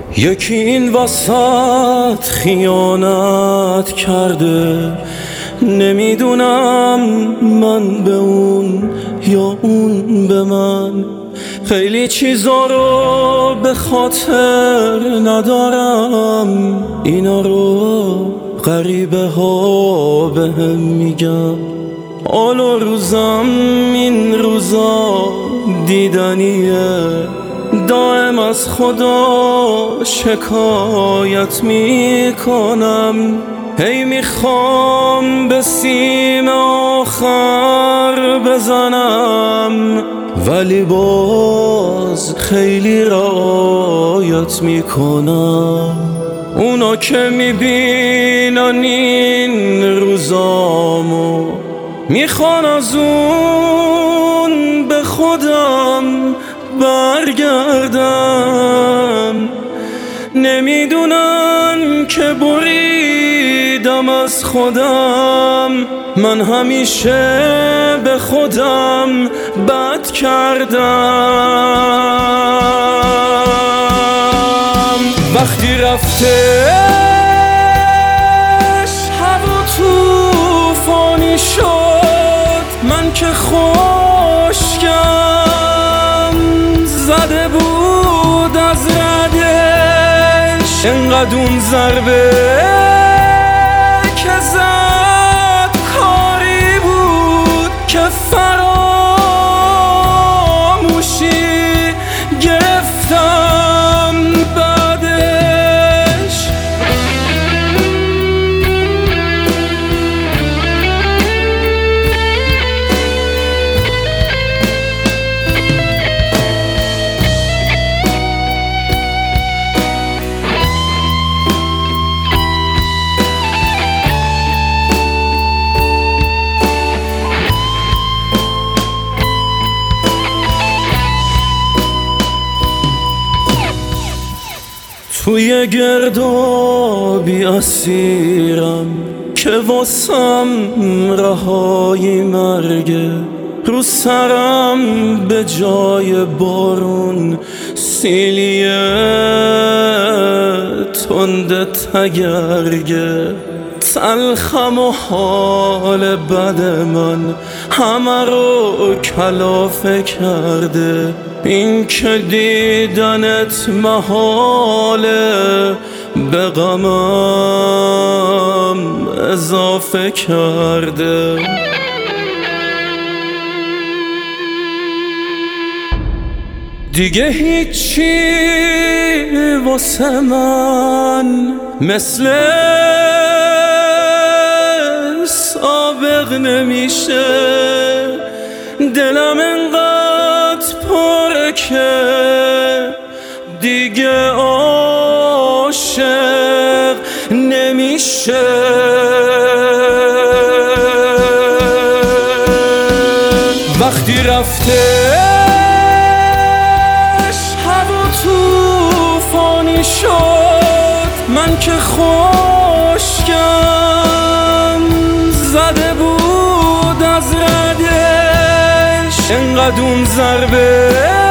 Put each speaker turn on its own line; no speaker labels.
یکی این وسط خیانت کرده، نمیدونم من به اون یا اون به من. خیلی چیزا رو به خاطر ندارم، اینا رو غریبه ها بهم میگن. حال و روزم این روزا دیدنیه، دائم از خدا شکایت میکنم. هی میخوام به سیم آخر بزنم، ولی باز خیلی رعایت میکنم. اونا که میبینن این روزامو میخوان از اون به خودم برگردم. نمیدونن که بریدم از خودم، من همیشه به خودم بد کردم. وقتی رفتش هوا طوفانی شد، من که خشکم زده بود از ردش. انقدر اون ضربه که زد کاری بود که فراموشی گرفتم بعدش. توی گردابی اسیرم که واسم رهایی مرگه. رو سرم به جای بارون سیلیه تنده تگرگه. تلخم و حال بد من همه رو کلافه کرده. این که دیدنت محاله به غمم اضافه کرده. دیگه هیچی واسه من مثل سابق نمیشه. دلم انقدر پره که دیگه عاشق نمیشه. وقتی رفتش هوا طوفانی شد، من که خشکم زده بود از ردش. انقدر اون ضربه